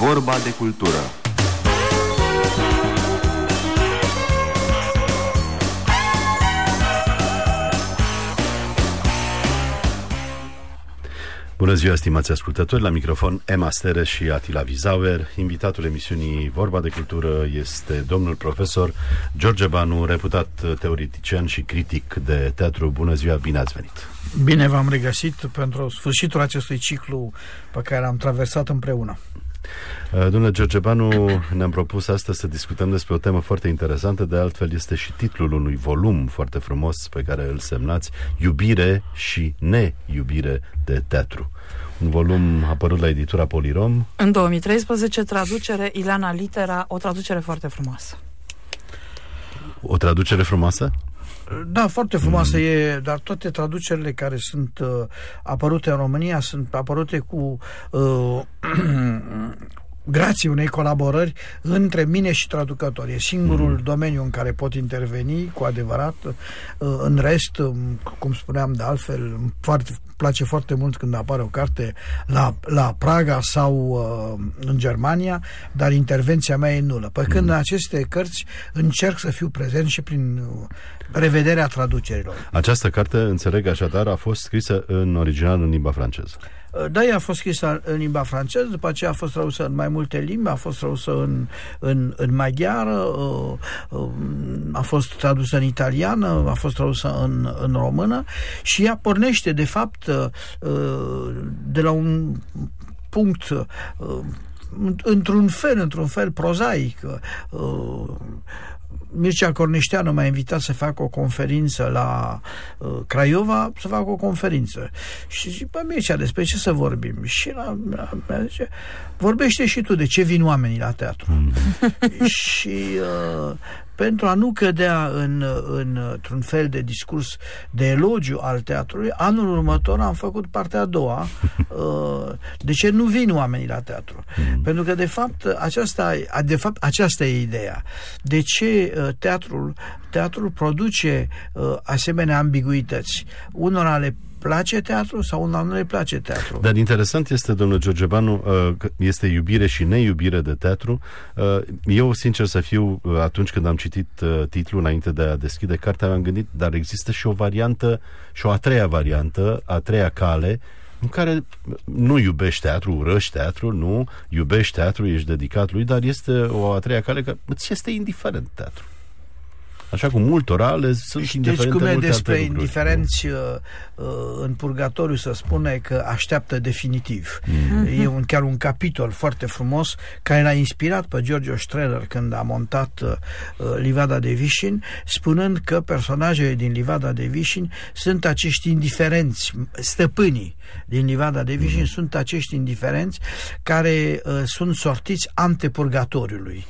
Vorba de cultură. Bună ziua, stimați ascultători, la microfon Emma Stere și Atila Vizauer. Invitatul emisiunii Vorba de Cultură este domnul profesor George Banu, reputat teoretician și critic de teatru. Bună ziua, bine ați venit! Bine v-am regăsit pentru sfârșitul acestui ciclu pe care l-am traversat împreună. Domnule George Banu, ne-am propus astăzi să discutăm despre o temă foarte interesantă, de altfel este și titlul unui volum foarte frumos pe care îl semnați, Iubire și neiubire de teatru. Un volum apărut la editura Polirom. În 2013, traducere Ileana Litera, o traducere foarte frumoasă. O traducere frumoasă? Da, foarte frumoasă e, dar toate traducerile care sunt apărute în România sunt apărute cu grație unei colaborări între mine și traducători. E singurul domeniu în care pot interveni cu adevărat. În rest, cum spuneam de altfel, îmi place foarte mult când apare o carte la Praga sau în Germania, dar intervenția mea e nulă. Pe când în aceste cărți încerc să fiu prezent și prin revederea traducerilor. Această carte, înțeleg așadar, a fost scrisă în original în limba franceză. Da, ea a fost scrisă în limba franceză, după aceea a fost tradusă în mai multe limbi, a fost tradusă în maghiară, a fost tradusă în italiană, a fost tradusă în română și ea pornește, de fapt, de la un punct într-un fel prozaic. Mircea Corneșteanu m-a invitat să fac o conferință la Craiova, să fac o conferință. Și zic, bă, Mircea, despre ce să vorbim? Și mi-a zice, vorbește și tu, de ce vin oamenii la teatru? Și pentru a nu cădea într-un fel de discurs de elogiu al teatrului, anul următor am făcut partea a doua. De ce nu vin oamenii la teatru? Pentru că, de fapt, aceasta e ideea. De ce teatrul produce asemenea ambiguități? Unora le place teatru sau unora nu le place teatru. Dar interesant este, domnule George Banu, că este iubire și neiubire de teatru. Eu, sincer să fiu, atunci când am citit titlul înainte de a deschide cartea, am gândit, dar există și o variantă, și o a treia variantă, a treia cale, în care nu iubești teatru, urăști teatru, nu, iubești teatru, ești dedicat lui, dar este o a treia cale că îți este indiferent teatru. Așa cum multora le sunt indiferente multe alte lucruri. Despre indiferenți în purgatoriu se spune că așteaptă definitiv. E chiar un capitol foarte frumos care l-a inspirat pe George Strehler când a montat Livada de Vișin, spunând că personajele din Livada de Vișin sunt acești indiferenți, stăpânii din Livada de Vișin sunt acești indiferenți care sunt sortiți antepurgatoriului.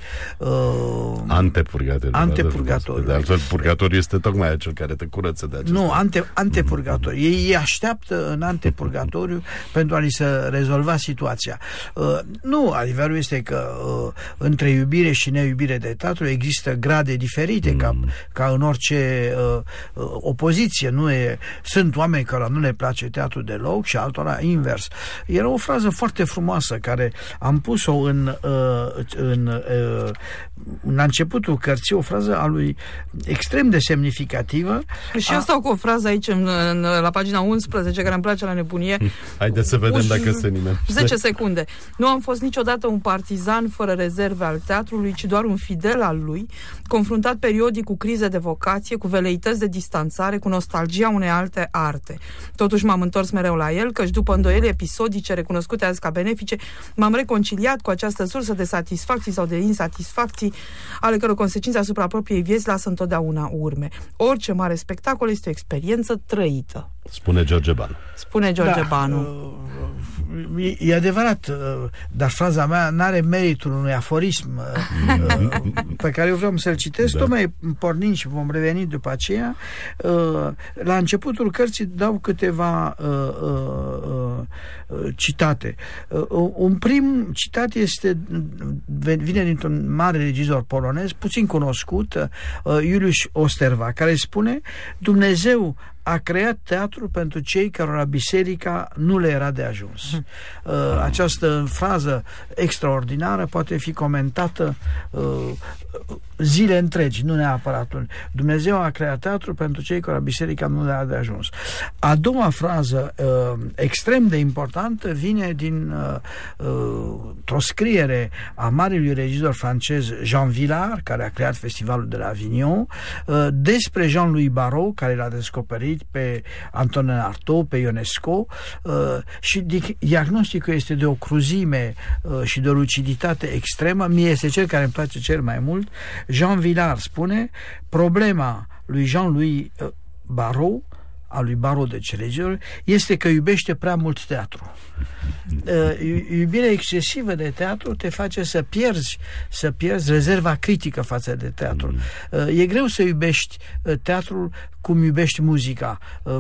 Antepurgatoriu. De altfel, purgatoriu este tocmai acel care te curăță de acesta. Nu, antepurgatoriu. Ei așteaptă în antepurgatoriu pentru a li se rezolva situația. Nu, adevărul este că între iubire și neiubire de teatru există grade diferite, ca în orice opoziție. Sunt oameni care nu le place teatru deloc și altora invers. Era o frază foarte frumoasă care am pus-o la începutul cărții, o frază a lui extrem de semnificativă. Și eu stau cu o frază aici la pagina 11 care îmi place la nebunie. Haideți să vedem dacă se nimește. 10 secunde. Nu am fost niciodată un partizan fără rezerve al teatrului, ci doar un fidel al lui, confruntat periodic cu crize de vocație, cu veleități de distanțare, cu nostalgia unei alte arte. Totuși m-am întors mereu la el, căci după îndoieli episodice recunoscute azi ca benefice, m-am reconciliat cu această sursă de satisfacții sau de insatisfacții, ale căror consecințe asupra propriei vieți lasă întotdeauna urme. Orice mare spectacol este o experiență trăită. Spune George Banu. E adevărat, dar fraza mea n-are meritul unui aforism pe care eu vreau să-l citesc, tocmai pornind și vom reveni după aceea. La începutul cărții dau câteva citate. Un prim citat vine dintr-un mare regizor polonez, puțin cunoscut, Juliusz Osterwa, care spune: Dumnezeu a creat teatru pentru cei cărora biserica nu le era de ajuns. Această frază extraordinară poate fi comentată zile întregi, nu neapărat. Dumnezeu a creat teatru pentru cei cărora biserica nu le era de ajuns. A doua frază extrem de importantă vine din o scriere a marilui regizor francez Jean Vilar, care a creat festivalul de la Avignon, despre Jean-Louis Barrault, care l-a descoperit pe Antonin Artaud, pe Ionesco, și diagnosticul este de o cruzime și de o luciditate extremă. Mie este cel care îmi place cel mai mult. Jean Vilar spune: problema lui Jean-Louis Barrault, a lui Barrault de regizor, este că iubește prea mult teatru. Iubirea excesivă de teatru te face să pierzi rezerva critică față de teatru. E greu să iubești teatrul cum iubești muzica,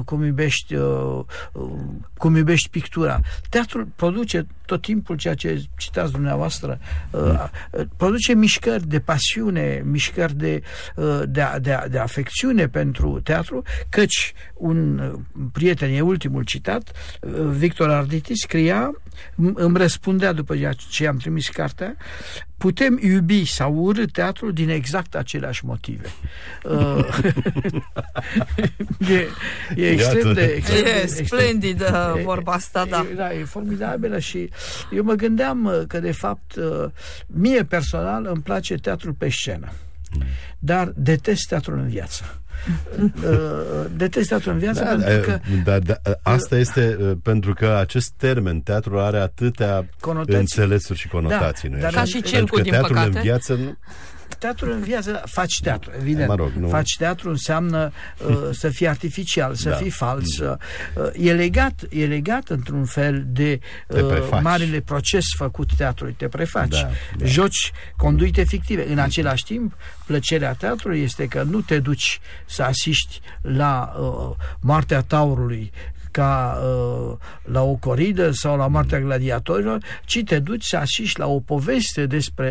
cum iubești pictura. Teatrul produce tot timpul, ceea ce citați dumneavoastră, produce mișcări de pasiune, mișcări de afecțiune pentru teatru, căci un prieten, e ultimul citat, Victor Arditi scria, îmi răspundea după ce am trimis cartea: putem iubi sau urâ teatrul din exact aceleași motive. E extrem de splendidă vorba asta, da. Da, e formidabilă și eu mă gândeam că, de fapt, mie personal îmi place teatrul pe scenă, dar detest teatrul în viață. Detest teatrul în viață, pentru că... Asta este pentru că acest termen, teatru, are atâtea înțelesuri și conotații. Da, nu-i așa? Ca și circul, din teatrul păcate. în viață nu... Teatrul în viață, faci teatru, evident. Mă rog, nu... Faci teatru înseamnă să fii artificial, să fii fals. E legat într-un fel de marele proces făcut teatrului. Te prefaci. Joci conduite fictive. În același timp, plăcerea teatrului este că nu te duci să asiști la moartea taurului ca la o coridă sau la moartea gladiatorilor, ci te duci să asiști la o poveste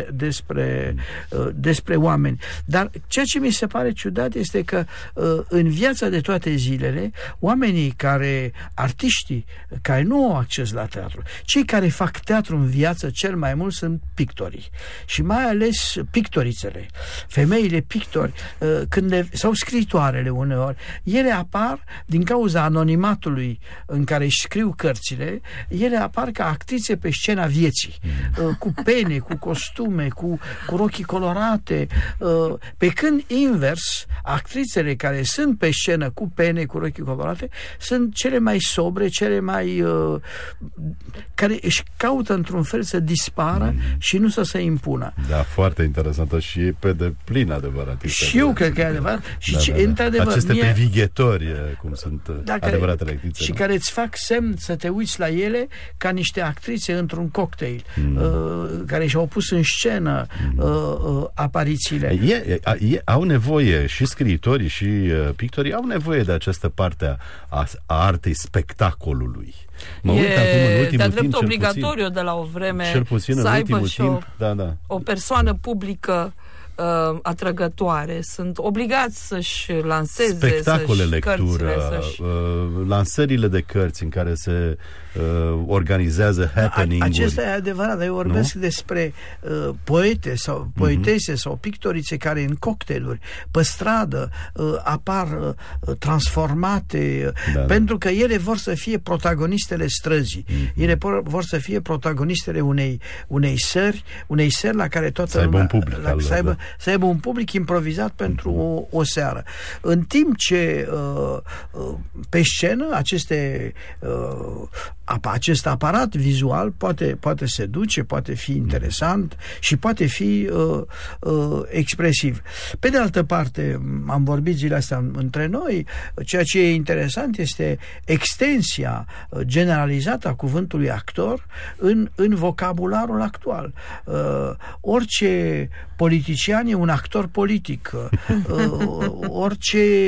despre oameni. Dar ceea ce mi se pare ciudat este că în viața de toate zilele, oamenii artiștii care nu au acces la teatru, cei care fac teatru în viață cel mai mult sunt pictorii. Și mai ales pictorițele. Femeile pictori, sau scritoarele uneori, ele apar din cauza anonimatului în care își scriu cărțile, ele apar ca actrițe pe scena vieții, cu pene, cu costume, cu rochii colorate, pe când invers, actrițele care sunt pe scenă cu pene, cu rochii colorate, sunt cele mai sobre, cele mai care își caută într-un fel să dispară și nu să se impună. Da, foarte interesantă și pe deplin adevărat. Și eu cred că e adevărat. Și într-adevăr, aceste previghetori, cum sunt adevăratele actrițe. Și care îți fac semn să te uiți la ele ca niște actrițe într-un cocktail, care și-au pus în scenă aparițiile. Au nevoie, și scriitorii și pictorii au nevoie de această parte a artei spectacolului. Mă uit acum în ultimul timp, de-a obligatoriu de la o vreme, cel puțin în ultimul timp, o persoană publică atrăgătoare. Sunt obligați să-și lanseze spectacole, lectură, cărțile, lansările de cărți în care se organizează happening-uri. Acesta e adevărat, dar eu vorbesc despre poete sau poetese sau pictorițe care în cocktailuri pe stradă apar transformate, pentru că ele vor să fie protagonistele străzii. Ele vor să fie protagonistele unei sări la care toată lumea să aibă un public improvizat pentru o seară. În timp ce pe scenă acest aparat vizual poate seduce, poate fi interesant și poate fi expresiv. Pe de altă parte, am vorbit zilele astea între noi, ceea ce e interesant este extensia generalizată a cuvântului actor în vocabularul actual. Orice politician Comedian e un actor politic. Orice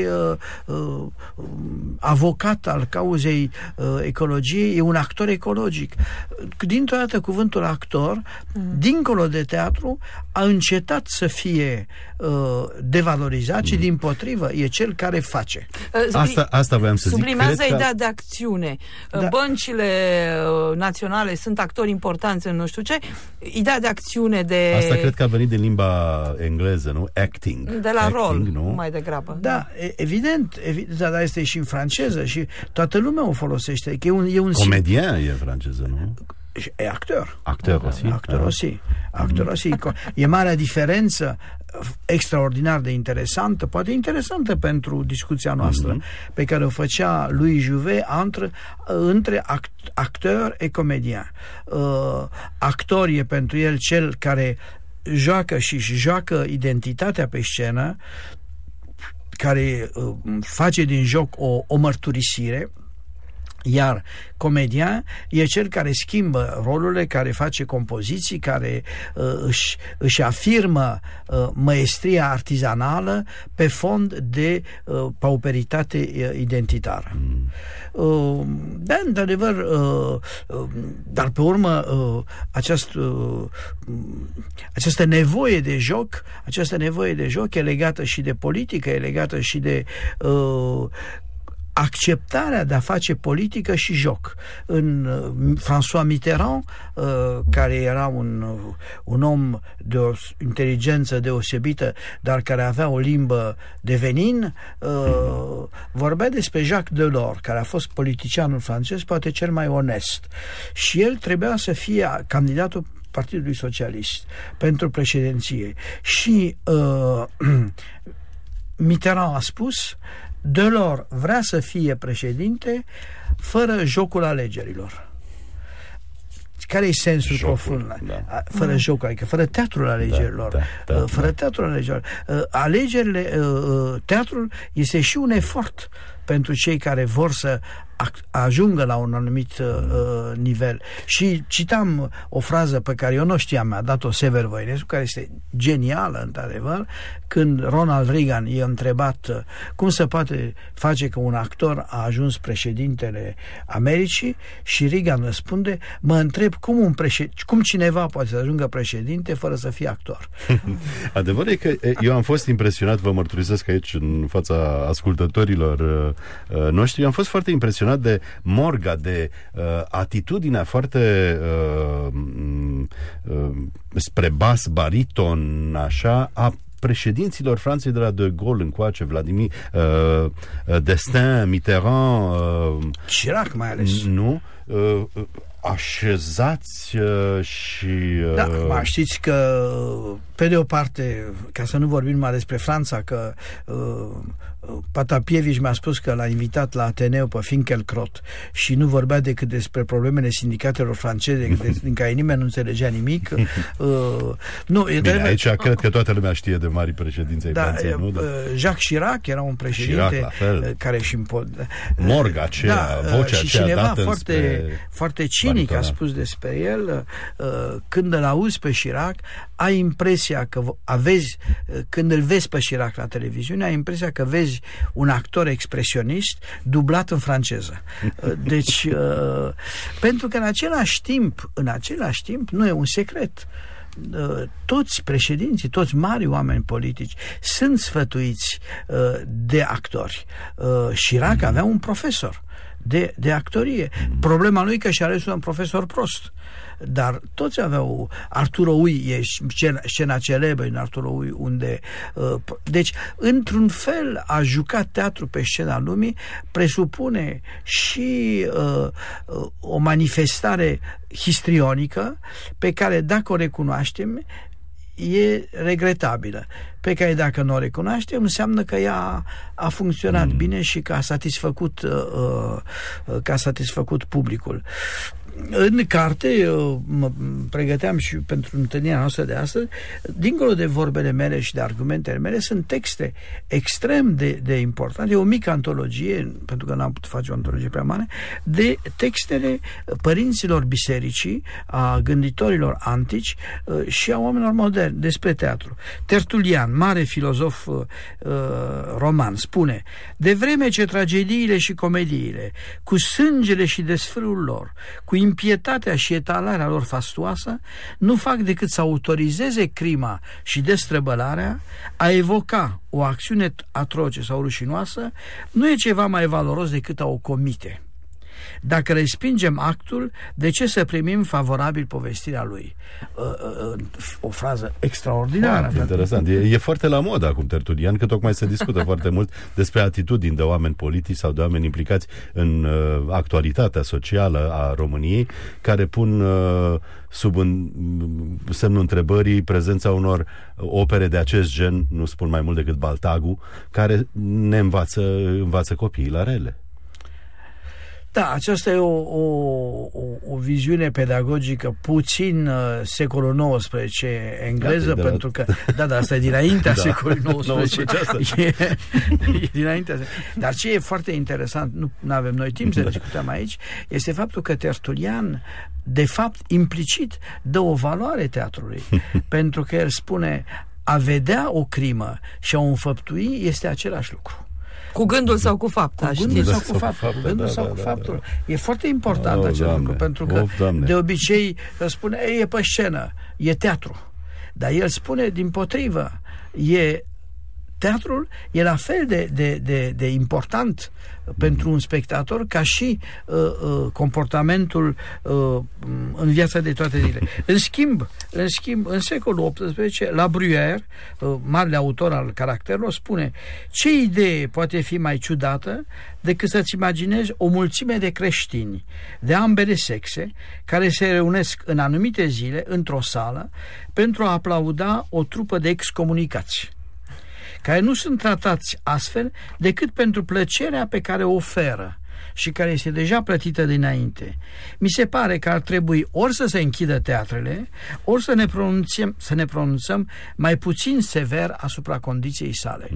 avocat al cauzei ecologiei e un actor ecologic. Dintr-o dată cuvântul actor, dincolo de teatru, a încetat să fie devalorizat, ci dimpotrivă e cel care face. Asta voiam să zic. Sublimează ideea de acțiune. Da. Băncile naționale sunt actori importanți în nu știu ce. Ideea de acțiune de... Asta cred că a venit din limba engleză, nu? Acting. De la acting, rol, nu? mai degrabă. Da, evident, dar este și în franceză și toată lumea o folosește. Că e un Comedian e franceză, nu? E actor. Actor aussi. Actor aussi. E marea diferență, extraordinar de interesantă, poate interesantă pentru discuția noastră, pe care o făcea lui Jouvet între actor și comedian. Actor e pentru el cel care joacă identitatea pe scenă, care face din joc o mărturisire, iar comedian e cel care schimbă rolurile, care face compoziții, care își afirmă maestria artizanală pe fond de pauperitate identitară. Da, într-adevăr, dar pe urmă această nevoie de joc e legată și de politică, e legată și de acceptarea de a face politică și joc. În François Mitterrand, care era un om de o inteligență deosebită, dar care avea o limbă de venin, vorbea despre Jacques Delors, care a fost politicianul francez, poate cel mai onest. Și el trebuia să fie candidatul Partidului Socialist pentru președinție. Și Mitterrand a spus: Delors vrea să fie președinte fără jocul alegerilor. Care e sensul profund? Da. Fără jocul, adică fără teatrul alegerilor. Fără teatrul alegerilor. Teatrul este și un efort pentru cei care vor să ajungă la un anumit nivel. Și citam o frază pe care eu nu știam, mi-a dat-o Sever Voinescu, care este genială, într-adevăr, când Ronald Reagan i-a întrebat cum se poate face că un actor a ajuns președintele Americii, și Reagan răspunde: mă întreb cum cineva poate să ajungă președinte fără să fie actor. Adevărul e că eu am fost impresionat, vă mărturisesc aici în fața ascultătorilor noștri, am fost foarte impresionat de morga, de atitudinea foarte spre bas, bariton, așa, a președinților Franței de la De Gaulle încoace, Vladimir d'Estaing, Mitterrand, Chirac mai ales. Nu? Așezați și... Da, știți că, pe de o parte, ca să nu vorbim mai despre Franța, că Patapievici mi-a spus că l-a invitat la Ateneu pe Finkielkraut și nu vorbea decât despre problemele sindicatelor franceze, din care nimeni nu înțelegea nimic. Bine, aici cred că toată lumea știe de mari președinți ai Franței, nu? Jacques Chirac era un președinte care și morga aceea, vocea și aceea cineva dată foarte cinic a spus despre el: când îl auzi pe Chirac, ai impresia că când îl vezi pe Chirac la televiziune, ai impresia că vezi un actor expresionist dublat în franceză. Deci, pentru că în același timp, nu e un secret, toți președinții, toți mari oameni politici sunt sfătuiți de actori. Chirac avea un profesor de actorie. Problema lui că și-a ales un profesor prost. Dar toți aveau... Arturo Ui e scena celebră în Arturo Ui, unde... deci, într-un fel, a juca teatru pe scena lumii presupune și o manifestare histrionică pe care, dacă o recunoaștem, e regretabilă, pe care dacă nu o recunoaștem, înseamnă că ea a funcționat bine și că a satisfăcut publicul. În carte, mă pregăteam și pentru întâlnirea noastră de astăzi, dincolo de vorbele mele și de argumentele mele, sunt texte extrem de importante. E o mică antologie, pentru că n-am putut face o antologie prea mare, de textele părinților bisericii, a gânditorilor antici și a oamenilor moderni despre teatru. Tertulian, mare filozof roman, spune: de vreme ce tragediile și comediile, cu sângele și desfrâul lor, cu impietatea și etalarea lor fastuoasă, nu fac decât să autorizeze crima și destrăbălarea, a evoca o acțiune atroce sau rușinoasă nu e ceva mai valoros decât a o comite. Dacă respingem actul, de ce să primim favorabil povestirea lui? O frază extraordinară. Interesant. E foarte la modă acum Tertulian, că tocmai se discută foarte mult despre atitudini de oameni politici sau de oameni implicați în actualitatea socială a României, care pun sub semnul întrebării prezența unor opere de acest gen, nu spun mai mult decât Baltagu, care ne învață copiii la rele. Da, aceasta e o viziune pedagogică puțin secolul XIX engleză, pentru că, asta e dinaintea secolului XIX. E dinaintea. Dar ce e foarte interesant, nu avem noi timp să discutăm aici, este faptul că Tertulian, de fapt, implicit, dă o valoare teatrului, pentru că el spune: a vedea o crimă și a o înfăptui este același lucru. Cu gândul sau cu fapta, știți? Cu gândul sau cu faptul. Cu gândul sau cu faptul. E foarte important acest lucru, pentru că de obicei spune: e pe scenă, e teatru. Dar el spune dimpotrivă, teatrul e la fel de important pentru un spectator ca și comportamentul în viața de toate zilele. În schimb, în secolul XVIII, La Bruyère, marele autor al caracterelor, spune: ce idee poate fi mai ciudată decât să-ți imaginezi o mulțime de creștini de ambele sexe care se reunesc în anumite zile într-o sală pentru a aplauda o trupă de excomunicați, care nu sunt tratați astfel decât pentru plăcerea pe care o oferă și care este deja plătită dinainte. Mi se pare că ar trebui ori să se închidă teatrele, ori să ne pronunțăm mai puțin sever asupra condiției sale.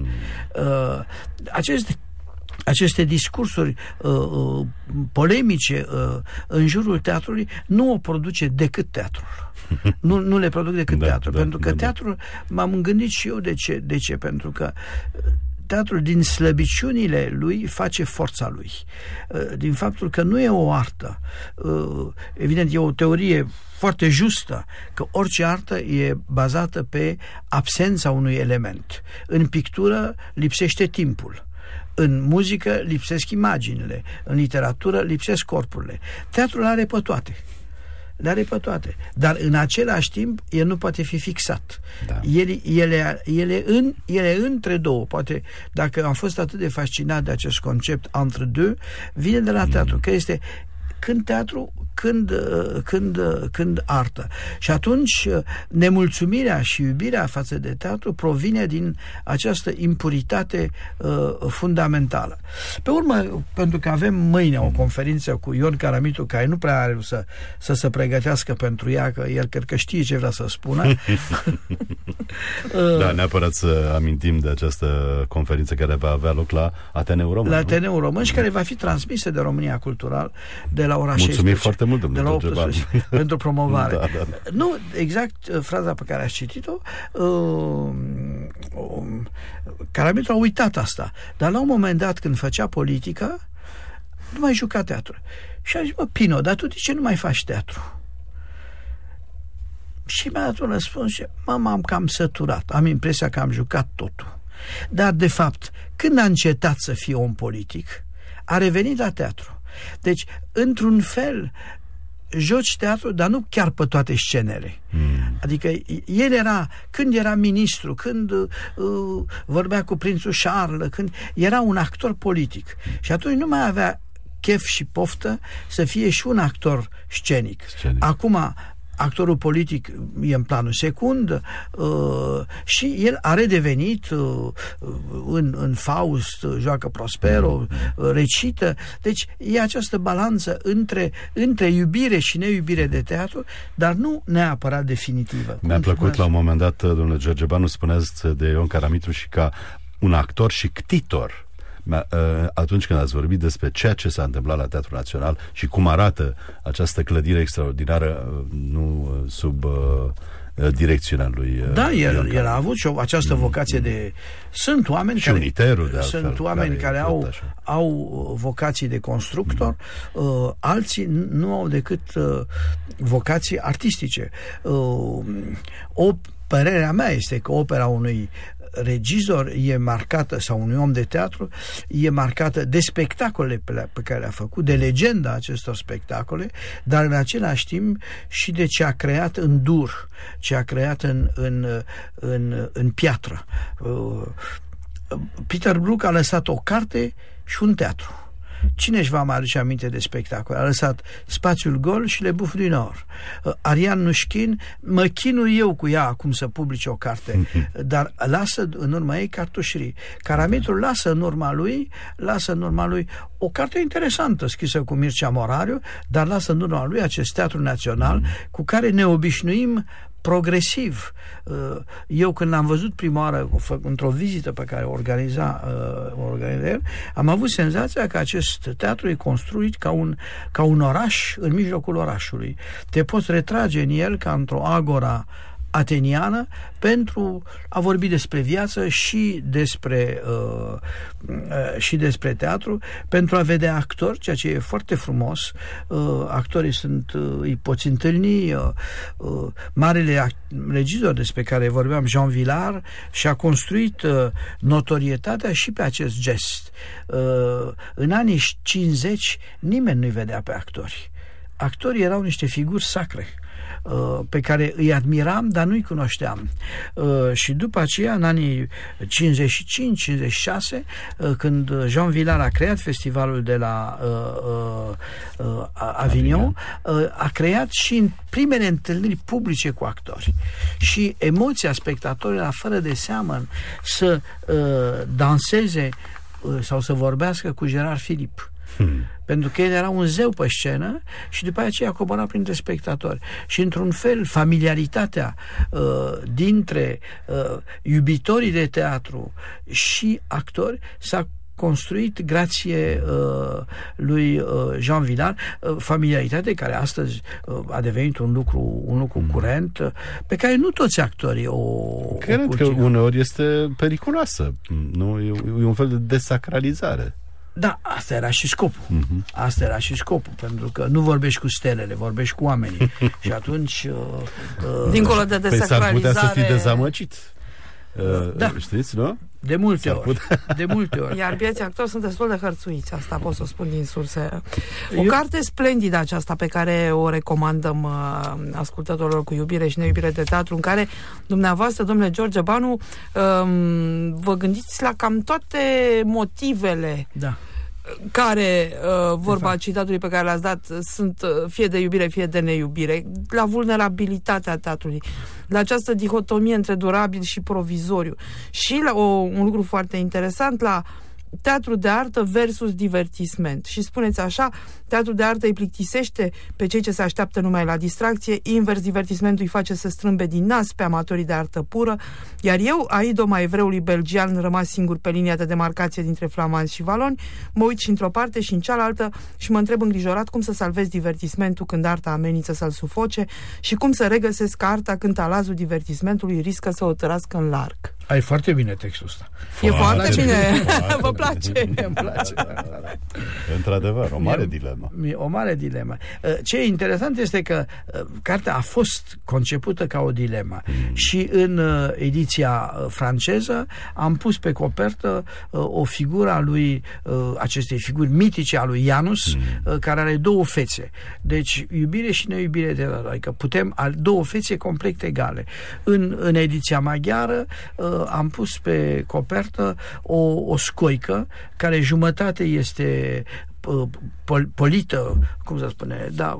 Aceste discursuri polemice în jurul teatrului nu o produce decât teatrul. Nu le produc decât teatrul. Pentru că teatrul, m-am gândit și eu de ce. Pentru că teatrul, din slăbiciunile lui, face forța lui. Din faptul că nu e o artă. Evident, e o teorie foarte justă, că orice artă e bazată pe absența unui element. În pictură lipsește timpul. În muzică lipsesc imaginile, în literatură lipsesc corpurile. Teatrul are pe toate. Le are pe toate. Dar în același timp el nu poate fi fixat. Da. Ele între două. Poate, dacă am fost atât de fascinat de acest concept entre deux, vine de la teatru, că este când teatru, când artă. Și atunci nemulțumirea și iubirea față de teatru provine din această impuritate fundamentală. Pe urmă, pentru că avem mâine o conferință cu Ion Caramitu, care nu prea are să se pregătească pentru ea, că el cred că știe ce vrea să spună. Da, neapărat să amintim de această conferință care va avea loc la Ateneul Român. La Ateneul Român și care va fi transmisă de România Cultural de la ora 16. Mulțumim foarte mult, domnule Georgeban, pentru promovare. Da. Nu, exact fraza pe care ați citit-o, Caramitu a uitat asta. Dar la un moment dat, când făcea politică, nu mai juca teatru. Și a zis: mă, Pino, dar tu de ce nu mai faci teatru? Și mi-a dat un răspuns și m-am cam săturat. Am impresia că am jucat totul. Dar, de fapt, când a încetat să fie om politic, a revenit la teatru. Deci, într-un fel, joci teatru, dar nu chiar pe toate scenele. Adică el era, când era ministru, când vorbea cu prințul Charles, când era un actor politic. Și atunci nu mai avea chef și poftă să fie și un actor scenic. Acum actorul politic e în planul secund și el a redevenit în Faust, joacă Prospero, recită. Deci e această balanță între iubire și neiubire de teatru, dar nu neapărat definitivă. Mi-a plăcut la un moment dat, domnule George Banu, spuneați de Ion Caramitru și ca un actor și ctitor. Atunci când ați vorbit despre ceea ce s-a întâmplat la Teatrul Național și cum arată această clădire extraordinară, nu sub direcțiunea lui. Da, el a avut și această vocație de... Sunt oameni și care... uniterul, de altfel, sunt oameni care au vocații de constructor, alții nu au decât vocații artistice. Părerea mea este că opera unui regizor e marcată, sau unui om de teatru, e marcată de spectacolele pe care le-a făcut, de legenda acestor spectacole, dar în același timp și de ce a creat în dur, ce a creat în piatră. Peter Brook a lăsat o carte și un teatru. Cine își va mai aduce aminte de spectacol? A lăsat Spațiul Gol și Le Bouffe du Nord. Ariane Nușkin, mă chinui eu cu ea acum să publice o carte, dar lasă în urma ei cartușerii. Caramitru lasă în urma lui o carte interesantă scrisă cu Mircea Morariu, dar lasă în urma lui acest Teatru Național cu care ne obișnuim progresiv. Eu când l-am văzut prima oară într-o vizită pe care o organiza am avut senzația că acest teatru e construit ca un oraș în mijlocul orașului. Te poți retrage în el ca într-o agora ateniană pentru a vorbi despre viață și despre teatru, pentru a vedea actori, ceea ce e foarte frumos. Actorii îi poți întâlni. Marele regizor despre care vorbeam, Jean Vilar, și-a construit notorietatea și pe acest gest. În anii 50 nimeni nu-i vedea pe actori. Actorii erau niște figuri sacre pe care îi admiram, dar nu-i cunoșteam. Și după aceea, în anii 55-56, când Jean Vilar a creat festivalul de la Avignon, a creat și în primele întâlniri publice cu actori. Și emoția spectatorilor, fără de seamă, să danseze sau să vorbească cu Gerard Philippe. Pentru că el era un zeu pe scenă și după aceea cobora printre spectatori. Și într-un fel, familiaritatea dintre iubitorii de teatru și actori s-a construit grație lui Jean Vilar, familiaritate care astăzi a devenit un lucru curent, pe care nu toți actorii o cred că uneori este periculoasă. Nu? E un fel de desacralizare. Da, asta era și scopul. Asta era și scopul, pentru că nu vorbești cu stelele, vorbești cu oamenii. Și atunci... dincolo de desacralizare... s-ar putea să fii dezamăgit. Da. Știți, nu? De multe ori. Iar bieții actori sunt destul de hărțuiți, asta pot să o spun din surse. O carte splendidă aceasta pe care o recomandăm ascultătorilor cu iubire și neiubire de teatru, în care dumneavoastră, domnule George Banu, vă gândiți la cam toate motivele care, vorba citatului pe care l-ați dat, sunt fie de iubire, fie de neiubire, la vulnerabilitatea teatrului, la această dihotomie între durabil și provizoriu și la un lucru foarte interesant, la teatru de artă versus divertisment. Și spuneți așa, teatru de artă îi plictisește pe cei ce se așteaptă numai la distracție, invers, divertismentul îi face să strâmbe din nas pe amatorii de artă pură, iar eu, Aidoma evreului belgian, rămas singur pe linia de demarcație dintre flamanzi și valoni, mă uit și într-o parte și în cealaltă și mă întreb îngrijorat cum să salvez divertismentul când arta amenință să-l sufoce și cum să regăsesc arta când talazul divertismentului riscă să o tărască în larg. Ai foarte bine textul ăsta. E foarte bine. Vă place? Îmi place. Într-adevăr, o mare dilemă. O mare dilemă. Ce e interesant este că cartea a fost concepută ca o dilemă și în ediția franceză am pus pe copertă o figură a lui, acestei figuri mitice a lui Janus, care are două fețe. Deci iubire și neiubire, adică două fețe complet egale. În ediția maghiară am pus pe copertă o scoică care jumătate este polită, cum se spune, da,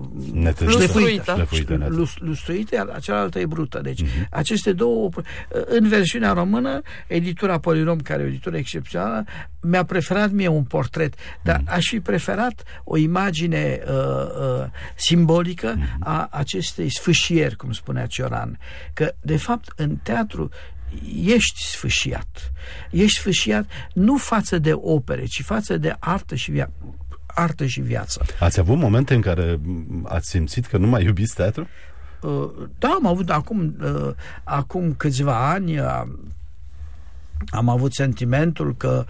lustruită, iar cealaltă e brută. Deci, aceste două, în versiunea română, editura Polirom, care e o editură excepțională, mi-a preferat mie un portret, dar aș fi preferat o imagine simbolică a acestei sfâșieri, cum spunea Cioran, că, de fapt, în teatru ești sfâșiat. Ești sfâșiat nu față de opere, ci față de artă și viață. Ați avut momente în care ați simțit că nu mai iubiți teatru? Da, am avut acum câțiva ani, am avut sentimentul că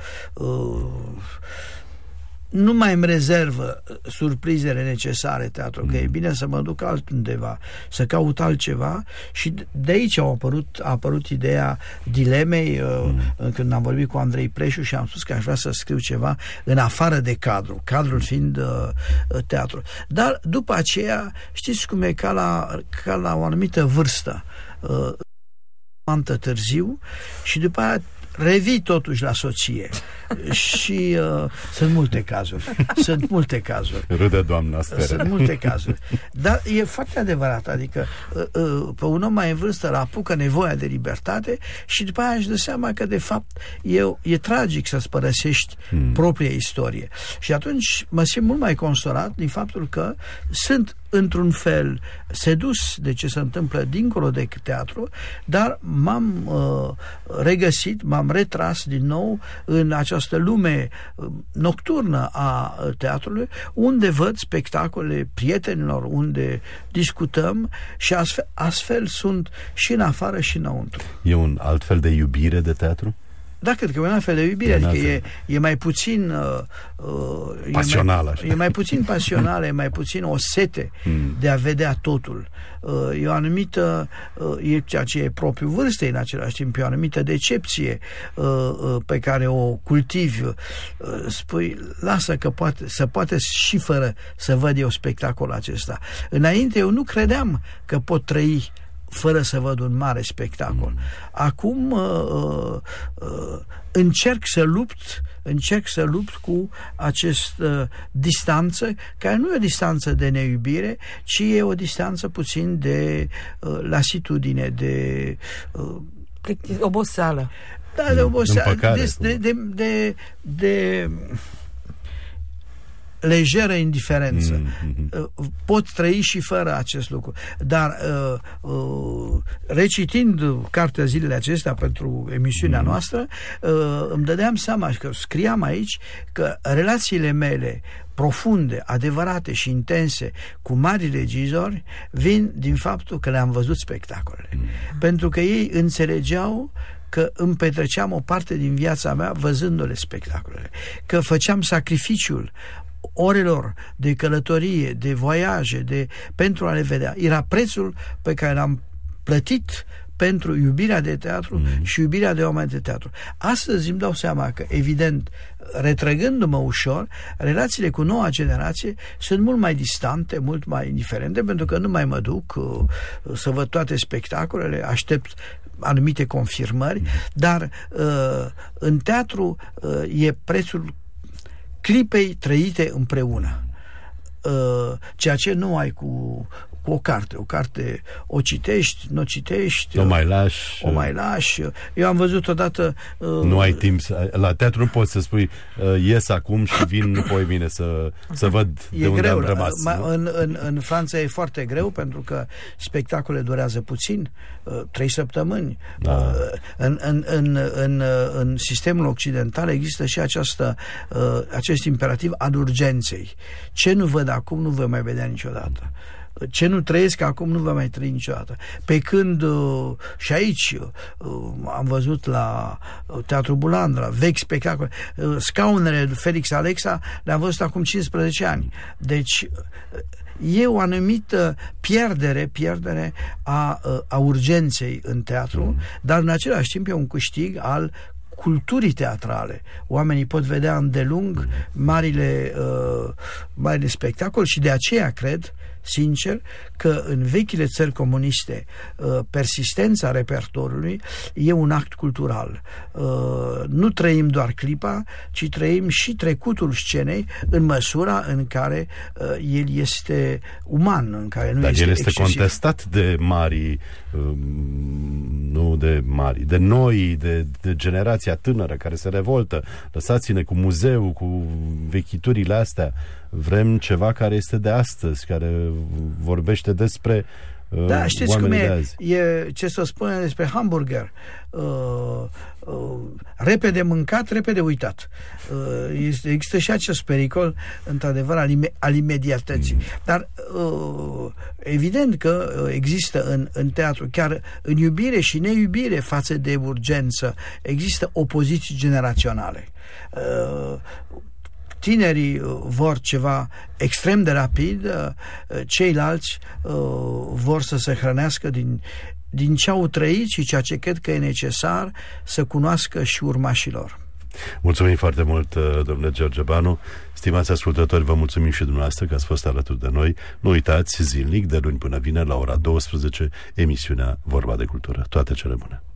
nu mai îmi rezervă surprizele necesare teatru, că e bine să mă duc altundeva, să caut altceva, și de aici a apărut ideea dilemei, când am vorbit cu Andrei Preșu și am spus că aș vrea să scriu ceva în afară de cadrul fiind teatru. Dar după aceea, știți cum e, ca la o anumită vârstă, târziu, și după aia revii totuși la soție. Și sunt multe cazuri. Râde doamna Stere. Sunt multe cazuri. Dar e foarte adevărat, adică pe un om mai în vârstă îl apucă nevoia de libertate și după aia își dă seama că de fapt e tragic să-ți părăsești propria istorie. Și atunci mă simt mult mai consolat din faptul că sunt într-un fel sedus de ce se întâmplă dincolo de teatru, dar m-am regăsit, m-am retras din nou în această lume nocturnă a teatrului, unde văd spectacole prietenilor, unde discutăm și astfel sunt și în afară și înăuntru. E un alt fel de iubire de teatru? Da, cred că e un alt fel de iubire, adică e mai puțin pasională. E mai puțin pasională, e mai puțin o sete de a vedea totul. E o anumită, e ceea ce e propriu vârstei în același timp, e o anumită decepție pe care o cultivi. Spui, lasă că poate și fără să văd eu spectacolul acesta. Înainte eu nu credeam că pot trăi fără să văd un mare spectacol. Acum încerc să lupt cu această distanță, care nu e o distanță de neiubire, ci e o distanță puțin de lasitudine, de oboseală. Da, de oboseală, de lejeră indiferență. Pot trăi și fără acest lucru. Dar recitind cartea zilele acestea pentru emisiunea noastră, îmi dădeam seama că scriam aici că relațiile mele profunde, adevărate și intense cu mari regizori vin din faptul că le-am văzut spectacolele. Pentru că ei înțelegeau că îmi petreceam o parte din viața mea văzându-le spectacolele. Că făceam sacrificiul orelor de călătorie, de voiaje, pentru a le vedea. Era prețul pe care l-am plătit pentru iubirea de teatru și iubirea de oameni de teatru. Astăzi îmi dau seama că, evident, retrăgându-mă ușor, relațiile cu noua generație sunt mult mai distante, mult mai indiferente, pentru că nu mai mă duc să văd toate spectacolele, aștept anumite confirmări, dar în teatru e prețul clipei trăite împreună. Ceea ce nu ai cu o carte. O carte o citești, nu o citești, o mai lași. Eu am văzut odată... Nu ai timp. La teatru nu poți să spui ies acum și vin poi mine să văd de unde am rămas. În Franța e foarte greu, pentru că spectacolele durează puțin, 3 săptămâni. Da. În sistemul occidental există și acest imperativ al urgenței. Ce nu văd acum, nu vă mai vedea niciodată. Ce nu trăiesc acum, nu va mai trăi niciodată. Pe când și aici am văzut la Teatrul Bulandra vechi spectacole, scaunele lui Felix Alexa le-am văzut acum 15 ani. Deci e o anumită pierdere a urgenței în teatru, dar în același timp e un câștig al culturii teatrale. Oamenii pot vedea îndelung marile spectacole și de aceea cred, sincer, că în vechile țări comuniste persistența repertoriului e un act cultural. Nu trăim doar clipa, ci trăim și trecutul scenei în măsura în care el este uman, în care nu Dar este el este excesiv. contestat de mari, nu de mari, de noi, de generația tânără care se revoltă. Lăsați-ne cu muzeul, cu vechiturile astea. Vrem ceva care este de astăzi, care vorbește despre da, știți cum e, ce să spune despre hamburger. Repede mâncat, repede uitat. Există și acest pericol, într-adevăr, al imediatății. Dar evident că există în teatru, chiar în iubire și neiubire față de urgență, există opoziții generaționale. Tinerii vor ceva extrem de rapid, ceilalți vor să se hrănească din ce au trăit și ceea ce cred că e necesar să cunoască și urmașilor. Mulțumim foarte mult, domnule George Banu. Stimați ascultători, vă mulțumim și dumneavoastră că ați fost alături de noi. Nu uitați, zilnic, de luni până vineri, la ora 12, emisiunea Vorba de Cultură. Toate cele bune!